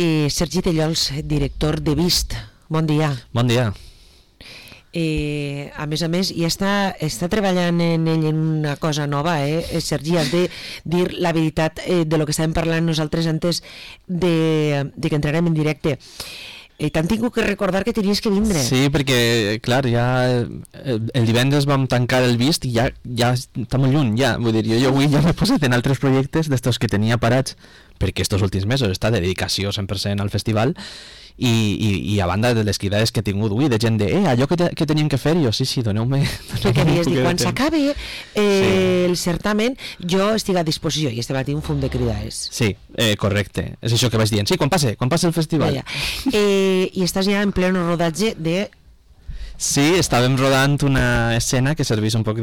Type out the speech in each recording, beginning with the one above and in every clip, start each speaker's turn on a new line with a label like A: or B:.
A: Sergi Tellols, director de Vist. Bon dia.
B: Bon dia.
A: A més, ja està treballant en ell en una cosa nova, Sergi, has de dir la veritat de lo que estàvem parlant nosaltres antes de que entrarem en directe. T'han tingut que recordar que tenies que vindre.
B: Sí, perquè, clar, ja el divendres vam tancar el Vist i ja està molt lluny, ja. Vull dir, jo avui ja m'he posat en altres projectes d'estos que tenia parats, perquè estos últims mesos està de dedicació 100% al festival, i a banda de les cridades que he tingut avui, de gent de, allò que teníem que fer, jo, sí, doneu-me...
A: Perquè havies dit, quan s'acabi el certamen, jo estic a disposició, i este matí un fum de cridades.
B: Sí, correcte, és això que vaig dient. Sí, quan passe el festival.
A: I estàs ja en pleno rodatge de...
B: Sí, estàvem rodant una escena que serveix un poc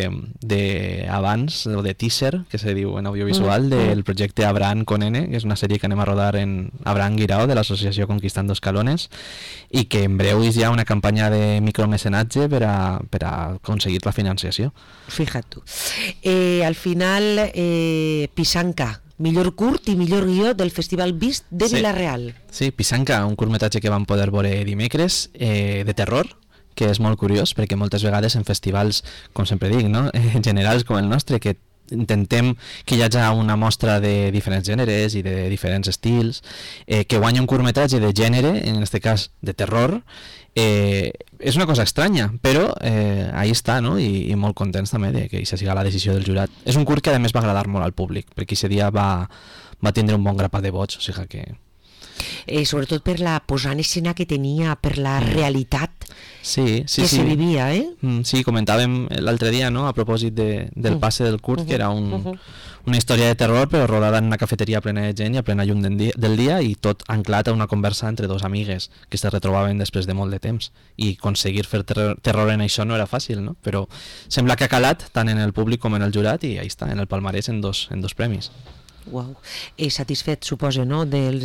B: d'abans, o de teaser, que se diu en audiovisual, del projecte Abraham con N, que és una sèrie que anem a rodar en Abraham Guirao, de l'associació Conquistando Escalones, i que en breu és ja una campanya de micromecenatge per a aconseguir la financiació.
A: Fíjate tu. Al final, Pisanca, millor curt i millor guió del Festival Vist de Vila-real.
B: Sí, Pisanca, un curtmetratge que vam poder veure dimecres, de terror, que és molt curiós, perquè moltes vegades en festivals, com sempre dic, no? Generals com el nostre, que intentem que hi hagi una mostra de diferents gèneres i de diferents estils, que guanya un curtmetratge de gènere, en aquest cas de terror, és una cosa estranya, però ahí està, no? I molt contents també de que això siga la decisió del jurat. És un curt que a més va agradar molt al públic, perquè aquest dia va tindre un bon grapat de vots, o sigui que...
A: sobretot per la posada en escena que tenia, per la realitat
B: que
A: se vivia,
B: Sí, comentàvem l'altre dia, no?, a propòsit del passe del curt, que era una història de terror, però rodada en una cafeteria plena de gent i a plena llum del dia, i tot anclat a una conversa entre dos amigues que se retrobaven després de molt de temps, i aconseguir fer terror en això no era fàcil, no? Però sembla que ha calat tant en el públic com en el jurat, i ahí està, en el palmarès en dos premis.
A: Uau, satisfet, suposo, no?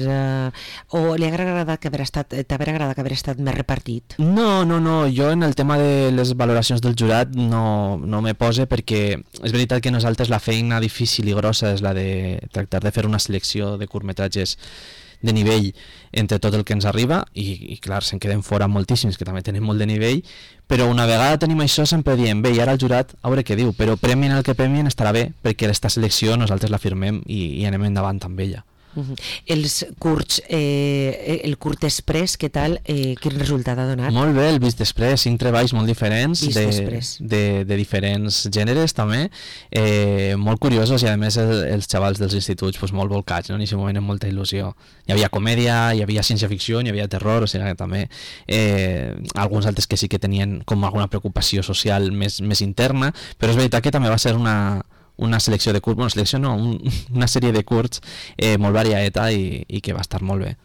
A: O li hagués agradat que haver estat més repartit?
B: No, jo en el tema de les valoracions del jurat no me pose, perquè és veritat que nosaltres la feina difícil i grossa és la de tractar de fer una selecció de curtmetratges de nivell entre tot el que ens arriba, i clar, se'n queden fora moltíssims que també tenen molt de nivell, però una vegada tenim això sempre diem, bé, i ara el jurat a veure què diu, però premien el que premien estarà bé, perquè aquesta selecció nosaltres la firmem i anem endavant amb ella.
A: Els curts, el curt express, què tal? Quin resultat ha donat?
B: Molt bé, el Vist Express, 5 treballs molt diferents, de diferents gèneres també, molt curiosos, i a més els xavals dels instituts molt volcats, no? En aquest moment amb molta il·lusió. Hi havia comèdia, hi havia ciència-ficció, hi havia terror, o sigui que també alguns altres que sí que tenien com alguna preocupació social més interna, però és veritat que també va ser una selecció de curts, una sèrie de curts molt variada i que va estar molt bé.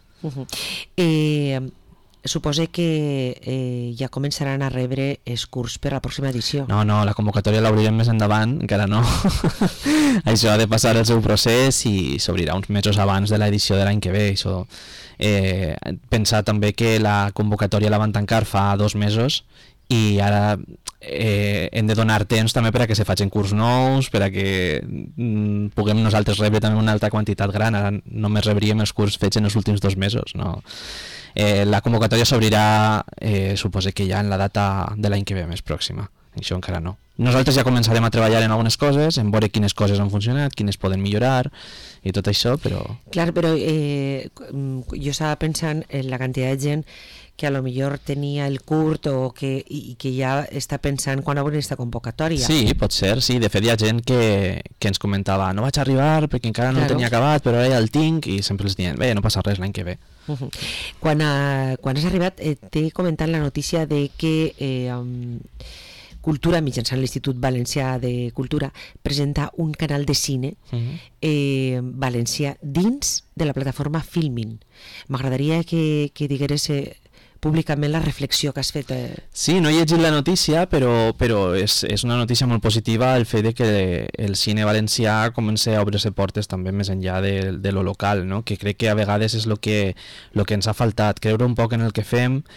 A: Suposo que ja començaran a rebre els curts per a la pròxima edició.
B: No, la convocatòria l'obrirem més endavant, encara no. Això ha de passar el seu procés i s'obrirà uns mesos abans de l'edició de l'any que ve. Pensar també que la convocatòria la van tancar fa 2 mesos i ara hem de donar temps també per a que se facin curs nous, per a que puguem nosaltres rebre també una altra quantitat gran. Ara només rebríem els curs fets en els últims 2 mesos, no? La convocatòria s'obrirà, suposo que ja en la data de l'any que ve més pròxima. Això encara no. Nosaltres ja començarem a treballar en algunes coses, en veure quines coses han funcionat, quines poden millorar i tot això, però...
A: Clar, però jo estava pensant en la quantitat de gent que a lo millor tenia el curt i que ja està pensant quan obren aquesta convocatòria.
B: Sí, pot ser, sí. De fet hi ha gent que ens comentava, no vaig arribar perquè encara no el tenia acabat, però ara ja el tinc, i sempre els diem, bé, no passa res l'any que ve.
A: Quan has arribat t'he comentat la notícia de que Cultura, mitjançant l'Institut Valencià de Cultura, presenta un canal de cine valencià dins de la plataforma Filmin. M'agradaria que digueres públicament la reflexió que has fet.
B: Sí, no he llegit la notícia, però és una notícia molt positiva el fet de que el cine valencià comença a obrir-se portes també més enllà de lo local, no? Que crec que a vegades és el que ens ha faltat, creure un poc en el que fem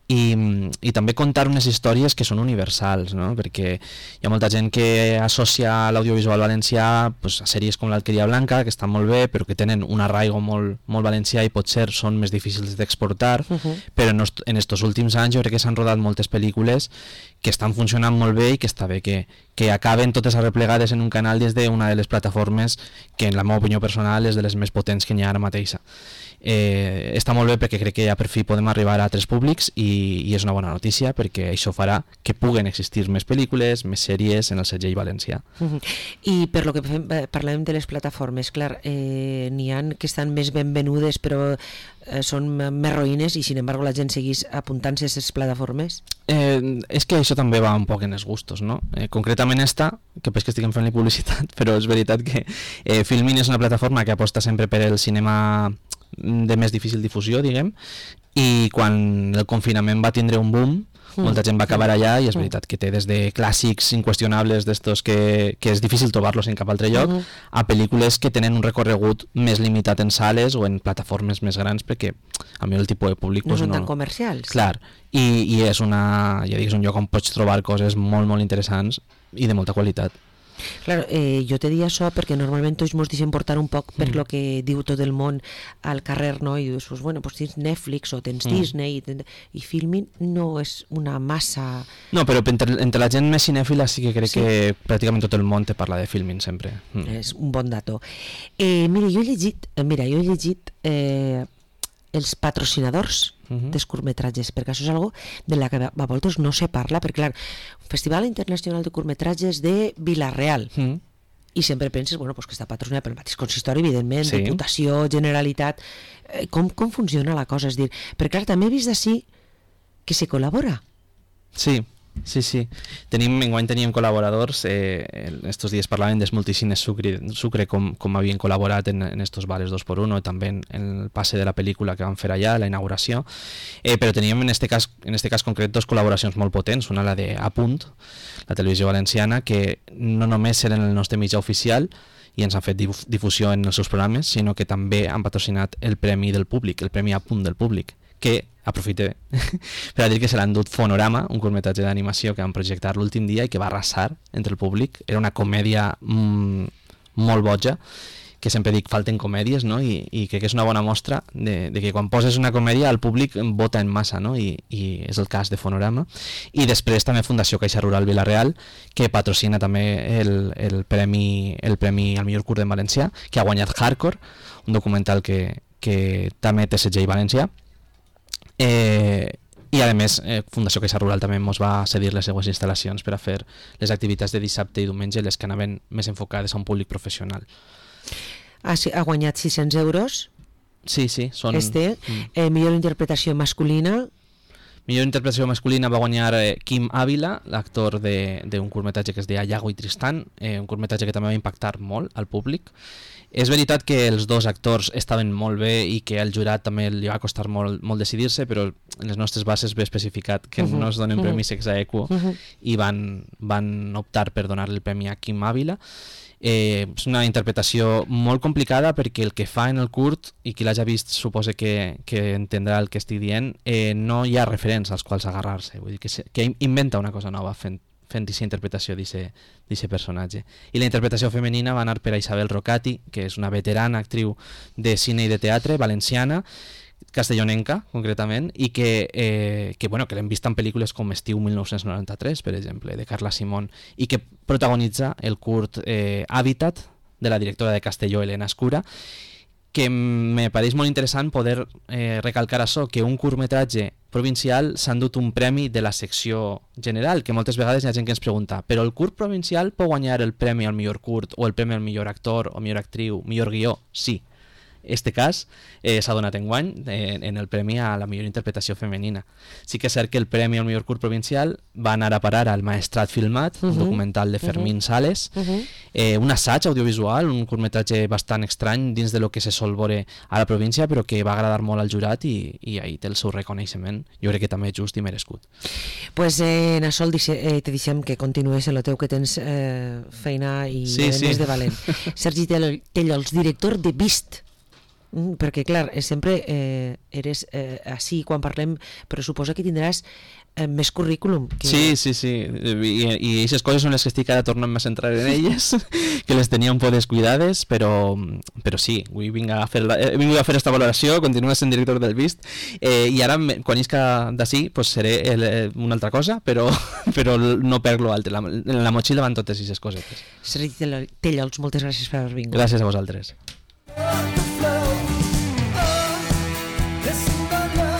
B: i també contar unes històries que són universals, no? Perquè hi ha molta gent que associa l'audiovisual valencià pues, a sèries com l'Alqueria Blanca, que estan molt bé, però que tenen un arraigo molt, molt valencià i potser són més difícils d'exportar, però en estos últims anys jo crec que s'han rodat moltes pel·lícules que estan funcionant molt bé i que està bé que acaben totes arreplegades en un canal des d'una de les plataformes que en la meva opinió personal és de les més potents que n'hi ha ara mateixa. Està molt bé perquè crec que ja per fi podem arribar a altres públics i és una bona notícia perquè això farà que puguen existir més pel·lícules, més sèries en el segell valencià.
A: I per lo que parlem de les plataformes, clar, n'hi ha que estan més ben venudes però són més roïnes i sin embargo la gent seguís apuntant-se a aquestes plataformes?
B: És que això també va un poc en els gustos, no? Concretament esta, que que estic fent-li publicitat, però és veritat que Filmin és una plataforma que aposta sempre per el cinema de més difícil difusió, diguem, i quan el confinament va tindre un boom, molta gent va acabar allà i és veritat que té des de clàssics inqüestionables d'estos que és difícil trobar-los en cap altre lloc a pel·lícules que tenen un recorregut més limitat en sales o en plataformes més grans perquè a mi el tipus de públic
A: no són tan comercials.
B: Clar, i és ja dic, un lloc on pots trobar coses molt, molt interessants i de molta qualitat.
A: Claro, jo te dic això perquè normalment tots ens deixem portar un poc per lo que diu tot el món al carrer, no? I dius, bueno, pues tens Netflix o tens Disney i Filmin no és una massa...
B: No, però entre la gent més cinèfila sí que crec que pràcticament tot el món te parla de Filmin sempre.
A: És un bon dato. Mira, jo he llegit els patrocinadors dels curtmetratges, perquè això és algo de la que a voltes no se parla, perquè clar, Festival Internacional de Curtmetratges de Vila-real, i sempre penses, bueno, pues que està patrocinat pel mateix consistori, evidentment, Diputació, Generalitat, com funciona la cosa, és dir, perquè clar, també he vist d'ací que se col·labora.
B: Sí. Enguany teníem col·laboradors, estos dies parlaven dels multicines Sucre com havien col·laborat en estos vales 2x1 també en el passe de la pel·lícula que van fer allà, la inauguració, però teníem en este cas concret dos col·laboracions molt potents, una la de Apunt, la televisió valenciana, que no només eren el nostre mitjà oficial i ens han fet difusió en els seus programes, sinó que també han patrocinat el Premi del Públic, el Premi Apunt del Públic, que aprofite per a dir que se l'han dut Fonorama, un curtmetratge d'animació que van projectar l'últim dia i que va arrasar entre el públic. Era una comèdia molt boja, que sempre dic falten comèdies, no? I crec que és una bona mostra de que quan poses una comèdia el públic vota en massa, no? I és el cas de Fonorama. I després també Fundació Caixa Rural Vila-real, que patrocina també el premi al millor curt en valencià, que ha guanyat Hardcore, un documental que també té segell valencià. I a més Fundació Caixa Rural també ens va cedir les seues instal·lacions per a fer les activitats de dissabte i diumenge, les que anaven més enfocades a un públic professional.
A: Ha guanyat 600 euros.
B: Sí, són...
A: Millor interpretació masculina.
B: Millor interpretació masculina va guanyar Quim Ávila, l'actor d'un curtmetratge que es deia Iago i Tristan, un curtmetratge que també va impactar molt al públic. És veritat que els dos actors estaven molt bé i que al jurat també li va costar molt decidir-se, però en les nostres bases ve especificat que no es donen premis ex aequo i van optar per donar-li el premi a Quim Ávila. És una interpretació molt complicada perquè el que fa en el curt, i qui l'hagi vist suposa que entendrà el que estic dient, no hi ha referents als quals agarrar-se, vull dir que inventa una cosa nova fent aquesta interpretació d'aquest personatge. I la interpretació femenina va anar per a Isabel Rocati, que és una veterana actriu de cine i de teatre valenciana, castellonenca concretament, i que l'hem vist en pel·lícules com Estiu 1993, per exemple, de Carla Simón, i que protagonitza el curt Hàbitat, de la directora de Castelló, Elena Escura, que me pareix molt interessant poder recalcar això, que un curtmetratge provincial s'ha endut un premi de la secció general, que moltes vegades hi ha gent que ens pregunta, però el curt provincial pot guanyar el premi al millor curt o el premi al millor actor o millor actriu, millor guió? Sí. Este cas s'ha donat enguany en el premi a la millor interpretació femenina. Sí que és cert que el premi al millor curt provincial va anar a parar al Maestrat Filmat, un documental de Fermín Sales, un assaig audiovisual, un curtmetratge bastant estrany dins de lo que se sol veure a la província, però que va agradar molt al jurat i ahí té el seu reconeixement. Jo crec que també just i merescut.
A: Pues Nassol, te deixem que continues en el teu, que tens feina i més de valent. Sergi Tellols, director de Vist. perquè clar, sempre eres així quan parlem, però suposa que tindràs més currículum.
B: Sí. I aquestes coses són les que estic ara tornant a centrar en elles, que les tenia un poc descuidades, però sí, avui vinc a fer aquesta valoració, continuo sent director del VIST, i ara, quan isca d'ací, pues seré una altra cosa, però no perdo l'altre. En la motxilla van totes aquestes cosetes.
A: Sergi Tellols, moltes gràcies per haver vingut.
B: Gràcies a vosaltres.